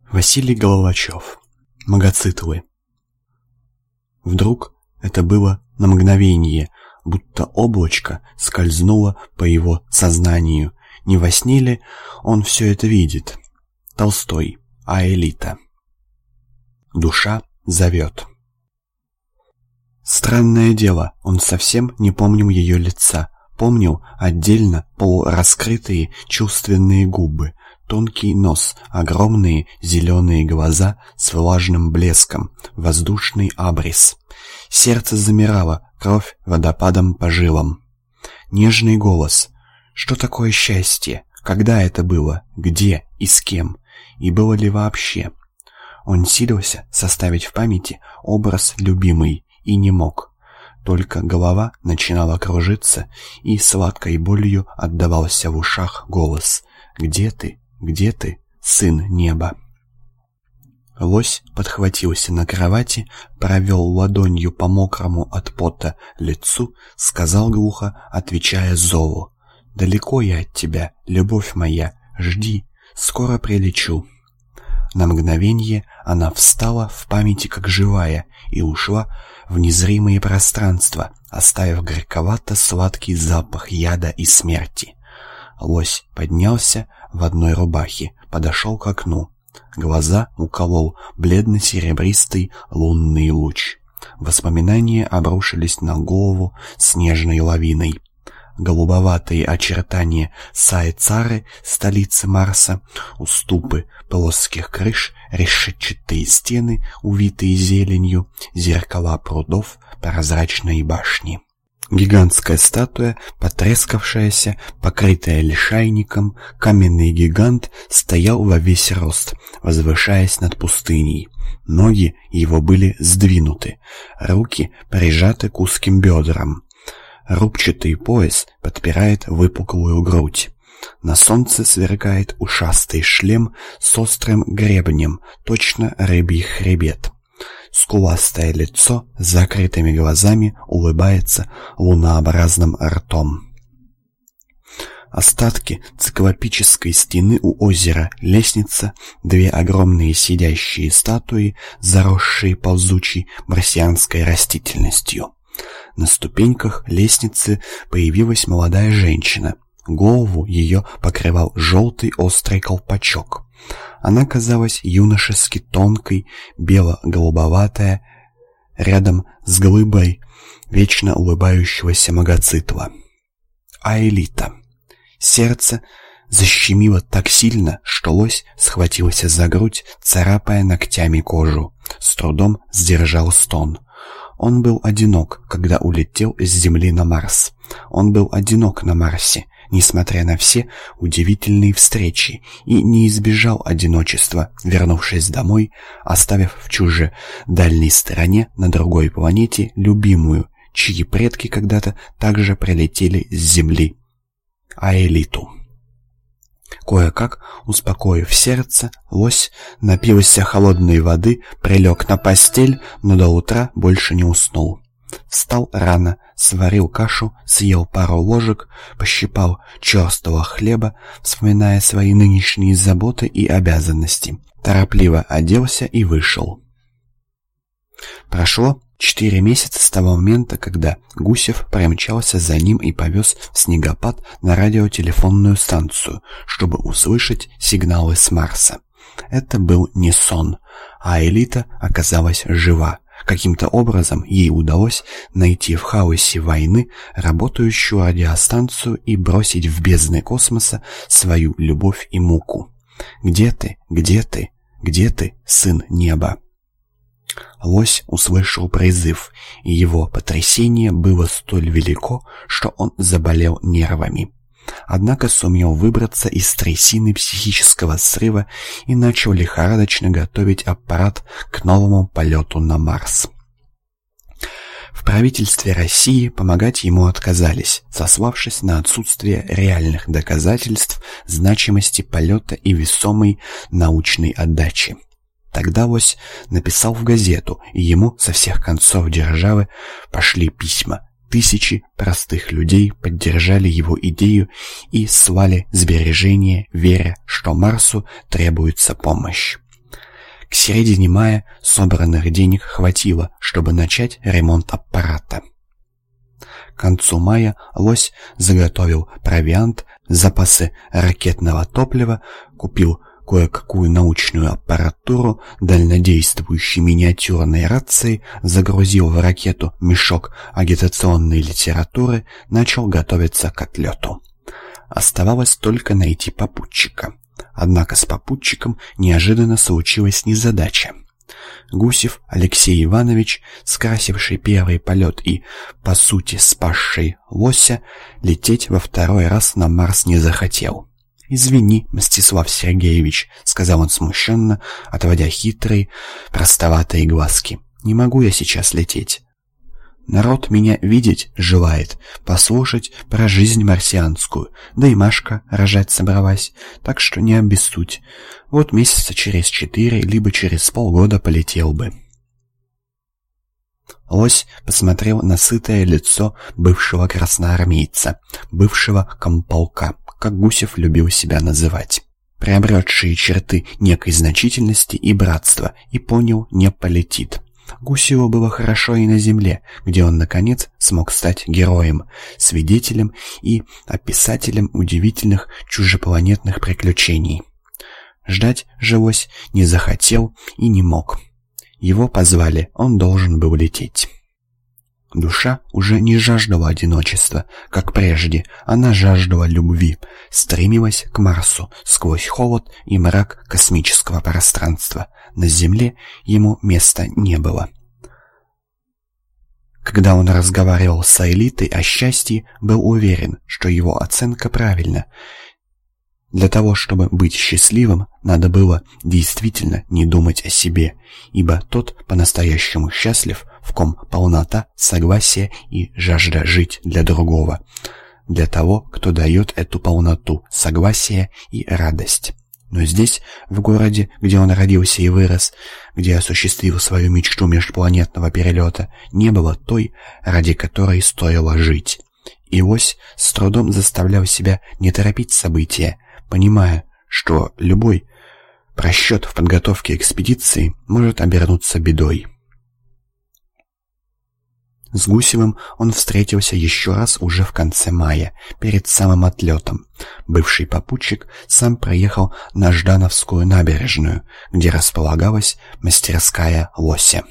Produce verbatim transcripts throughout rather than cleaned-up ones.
Василий Головачев. Магоцитлы. Вдруг это было на мгновение, будто облачко скользнуло по его сознанию. Не во сне ли он все это видит? Толстой. Аэлита. Душа зовет. Странное дело, он совсем не помнил ее лица. Помнил отдельно полураскрытые чувственные губы, тонкий нос, огромные зеленые глаза с влажным блеском, воздушный абрис. Сердце замирало, кровь водопадом по жилам. Нежный голос. Что такое счастье? Когда это было? Где и с кем? И было ли вообще? Он силился составить в памяти образ любимый и не мог. Только голова начинала кружиться, и сладкой болью отдавался в ушах голос. «Где ты? Где ты, сын неба?» Лось подхватился на кровати, провел ладонью по мокрому от пота лицу, сказал глухо, отвечая зову: «Далеко я от тебя, любовь моя, жди, скоро прилечу». На мгновение она встала в памяти как живая и ушла в незримые пространства, оставив горьковато-сладкий запах яда и смерти. Лось поднялся в одной рубахе, подошел к окну. Глаза уколол бледно-серебристый лунный луч. Воспоминания обрушились на голову снежной лавиной. Голубоватые очертания Саи-Цары, столицы Марса, уступы плоских крыш, решетчатые стены, увитые зеленью, зеркала прудов, прозрачные башни. Гигантская статуя, потрескавшаяся, покрытая лишайником, каменный гигант стоял во весь рост, возвышаясь над пустыней. Ноги его были сдвинуты, руки прижаты к узким бедрам. Рубчатый пояс подпирает выпуклую грудь. На солнце сверкает ушастый шлем с острым гребнем, точно рыбий хребет. Скуластое лицо с закрытыми глазами улыбается лунообразным ртом. Остатки циклопической стены у озера, лестница, две огромные сидящие статуи, заросшие ползучей марсианской растительностью. На ступеньках лестницы появилась молодая женщина. Голову ее покрывал желтый острый колпачок. Она казалась юношески тонкой, бело-голубоватая, рядом с глыбой вечно улыбающегося магоцитла. Аэлита. Сердце защемило так сильно, что лось схватился за грудь, царапая ногтями кожу. С трудом сдержал стон. Он был одинок, когда улетел с Земли на Марс. Он был одинок на Марсе, несмотря на все удивительные встречи, и не избежал одиночества, вернувшись домой, оставив в чуже дальней стороне на другой планете любимую, чьи предки когда-то также прилетели с Земли, Аэлиту. Кое-как, успокоив сердце, лось напился холодной воды, прилег на постель, но до утра больше не уснул. Встал рано, сварил кашу, съел пару ложек, пощипал черстого хлеба, вспоминая свои нынешние заботы и обязанности. Торопливо оделся и вышел. Прошло четыре месяца с того момента, когда Гусев промчался за ним и повез в снегопад на радиотелефонную станцию, чтобы услышать сигналы с Марса. Это был не сон, а Аэлита оказалась жива. Каким-то образом ей удалось найти в хаосе войны работающую радиостанцию и бросить в бездны космоса свою любовь и муку. «Где ты? Где ты? Где ты, сын неба?» Лось услышал призыв, и его потрясение было столь велико, что он заболел нервами. Однако сумел выбраться из трясины психического срыва и начал лихорадочно готовить аппарат к новому полету на Марс. В правительстве России помогать ему отказались, сославшись на отсутствие реальных доказательств значимости полета и весомой научной отдачи. Тогда лось написал в газету, и ему со всех концов державы пошли письма. Тысячи простых людей поддержали его идею и слали сбережения, веря, что Марсу требуется помощь. середине мая собранных денег хватило, чтобы начать ремонт аппарата. К концу мая Лось заготовил провиант, запасы ракетного топлива, купил кое-какую научную аппаратуру, дальнодействующие миниатюрные рации, загрузил в ракету мешок агитационной литературы, начал готовиться к отлету. Оставалось только найти попутчика. Однако с попутчиком неожиданно случилась незадача. Гусев Алексей Иванович, скрасивший первый полет и, по сути, спасший Лося, лететь во второй раз на Марс не захотел. «Извини, Мстислав Сергеевич», — сказал он смущенно, отводя хитрые, простоватые глазки. «Не могу я сейчас лететь. Народ меня видеть желает, послушать про жизнь марсианскую, да и Машка рожать собралась, так что не обессудь. Вот месяца через четыре, либо через полгода полетел бы». Лось посмотрел на сытое лицо бывшего красноармейца, бывшего комполка, как Гусев любил себя называть, приобретшие черты некой значительности и братства, и понял, не полетит. Гусеву было хорошо и на земле, где он, наконец, смог стать героем, свидетелем и описателем удивительных чужепланетных приключений. Ждать же Лось не захотел и не мог. Его позвали, он должен был лететь. Душа уже не жаждала одиночества, как прежде, она жаждала любви, стремилась к Марсу сквозь холод и мрак космического пространства. На Земле ему места не было. Когда он разговаривал с Аэлитой о счастье, был уверен, что его оценка правильна. Для того, чтобы быть счастливым, надо было действительно не думать о себе, ибо тот по-настоящему счастлив, в ком полнота, согласие и жажда жить для другого, для того, кто дает эту полноту, согласие и радость. Но здесь, в городе, где он родился и вырос, где осуществил свою мечту межпланетного перелета, не было той, ради которой стоило жить. И Лось с трудом заставлял себя не торопить события, понимая, что любой просчет в подготовке экспедиции может обернуться бедой. С Гусевым он встретился еще раз уже в конце мая, перед самым отлетом. Бывший попутчик сам проехал на Ждановскую набережную, где располагалась мастерская Лося.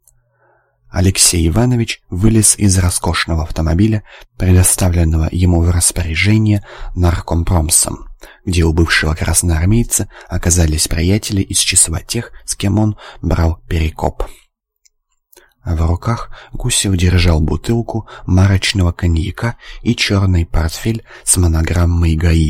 Алексей Иванович вылез из роскошного автомобиля, предоставленного ему в распоряжение наркомпромсом, где у бывшего красноармейца оказались приятели из числа тех, с кем он брал перекоп. В руках Гусев держал бутылку марочного коньяка и черный портфель с монограммой ГАИ.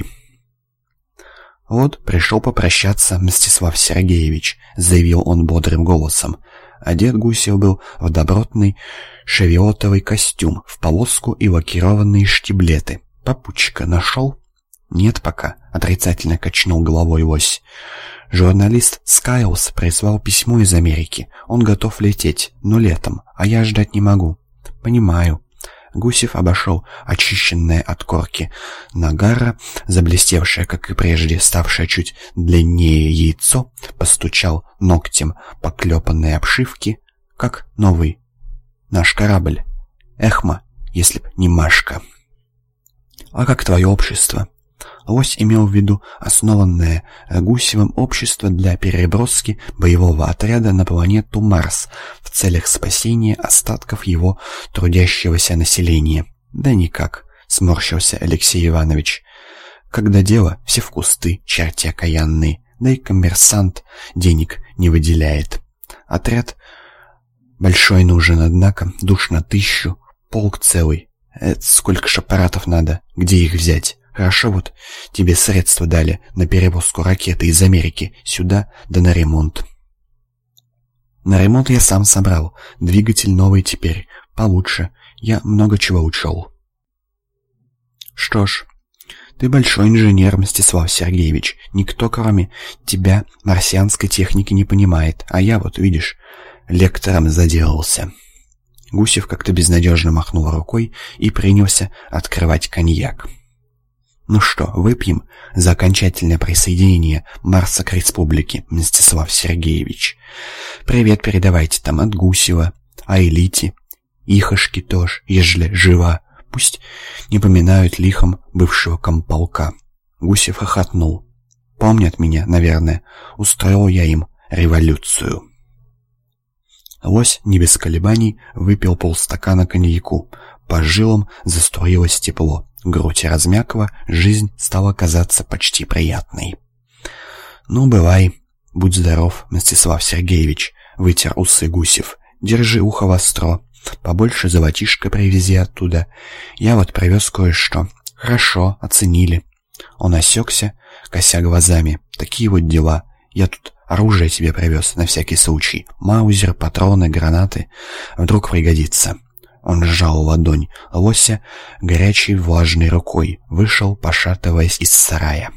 «Вот, пришел попрощаться, Мстислав Сергеевич», — заявил он бодрым голосом. Одет Гусев был в добротный шевиотовый костюм, в полоску и лакированные штиблеты. «Попутчика нашел?» «Нет пока», — отрицательно качнул головой Лось. «Журналист Скайлс прислал письмо из Америки. Он готов лететь, но летом, а я ждать не могу». «Понимаю». Гусев обошел очищенное от корки нагара, заблестевшее, как и прежде, ставшее чуть длиннее яйцо, постучал ногтем по клепанной обшивке, как новый наш корабль. Эхма, если б не Машка. «А как твое общество?» Лось имел в виду основанное Гусевым общество для переброски боевого отряда на планету Марс в целях спасения остатков его трудящегося населения. «Да никак», — сморщился Алексей Иванович. «Когда дело, все в кусты, черти окаянные, да и коммерсант денег не выделяет. Отряд большой нужен, однако, душ на тысячу, полк целый. Это сколько ж аппаратов надо, где их взять? Хорошо вот тебе средства дали на перевозку ракеты из Америки сюда, да на ремонт». «На ремонт я сам собрал. Двигатель новый теперь, получше. Я много чего учел». «Что ж, ты большой инженер, Мстислав Сергеевич. Никто, кроме тебя, марсианской техники не понимает. А я вот, видишь, лектором заделался». Гусев как-то безнадежно махнул рукой и принялся открывать коньяк. «Ну что, выпьем за окончательное присоединение Марса к республике, Мстислав Сергеевич? Привет передавайте там от Гусева, Аэлите, Ихошки тоже, ежели жива. Пусть не поминают лихом бывшего комполка». Гусев хохотнул. «Помнят меня, наверное. Устроил я им революцию». Лось не без колебаний выпил полстакана коньяку. По жилам заструилось тепло. Грудь размякла, жизнь стала казаться почти приятной. «Ну, бывай. Будь здоров, Мстислав Сергеевич», — вытер усы Гусев. «Держи ухо востро. Побольше золотишко привези оттуда. Я вот привез кое-что. Хорошо, оценили». Он осекся, кося глазами. «Такие вот дела. Я тут оружие тебе привез на всякий случай. Маузер, патроны, гранаты. Вдруг пригодится». Он сжал ладонь лося горячей влажной рукой, вышел, пошатываясь из сарая.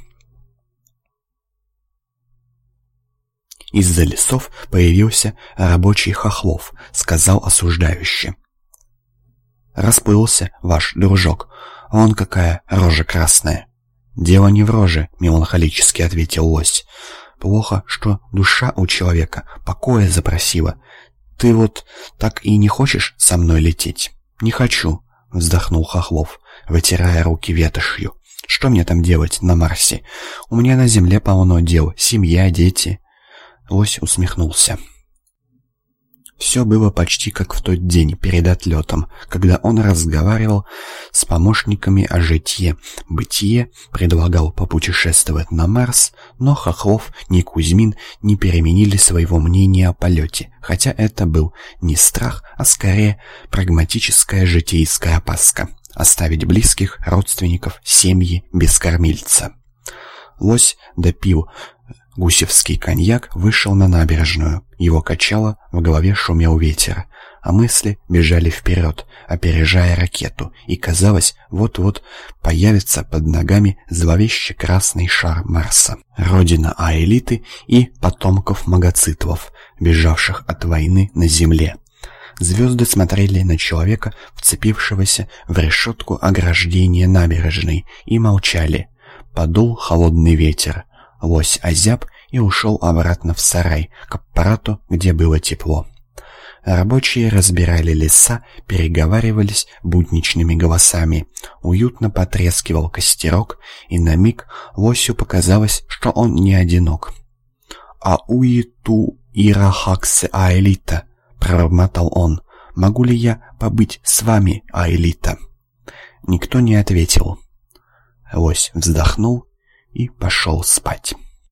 Из-за лесов появился рабочий Хохлов, сказал осуждающе: «Расплылся ваш дружок, вон какая рожа красная». «Дело не в роже», — меланхолически ответил лось. «Плохо, что душа у человека покоя запросила. Ты вот так и не хочешь со мной лететь?» «Не хочу», — вздохнул Хохлов, вытирая руки ветошью. «Что мне там делать на Марсе? У меня на Земле полно дел, семья, дети». Лось усмехнулся. Все было почти как в тот день перед отлетом, когда он разговаривал с помощниками о житье. Бытие предлагал попутешествовать на Марс, но Хохлов ни Кузьмин не переменили своего мнения о полете, хотя это был не страх, а скорее прагматическая житейская опаска — оставить близких, родственников, семьи без кормильца. Лось допил гусевский коньяк, вышел на набережную. Его качало, в голове шумел ветер, а мысли бежали вперед, опережая ракету, и, казалось, вот-вот появится под ногами зловеще красный шар Марса, родина Аэлиты и потомков магоцитлов, бежавших от войны на Земле. Звезды смотрели на человека, вцепившегося в решетку ограждения набережной, и молчали. Подул холодный ветер. Лось озяб и ушел обратно в сарай, к аппарату, где было тепло. Рабочие разбирали леса, переговаривались будничными голосами. Уютно потрескивал костерок, и на миг лосю показалось, что он не одинок. «Ауиту ирахаксе Аэлита», — пробормотал он. «Могу ли я побыть с вами, Аэлита?» Никто не ответил. Лось вздохнул и пошел спать.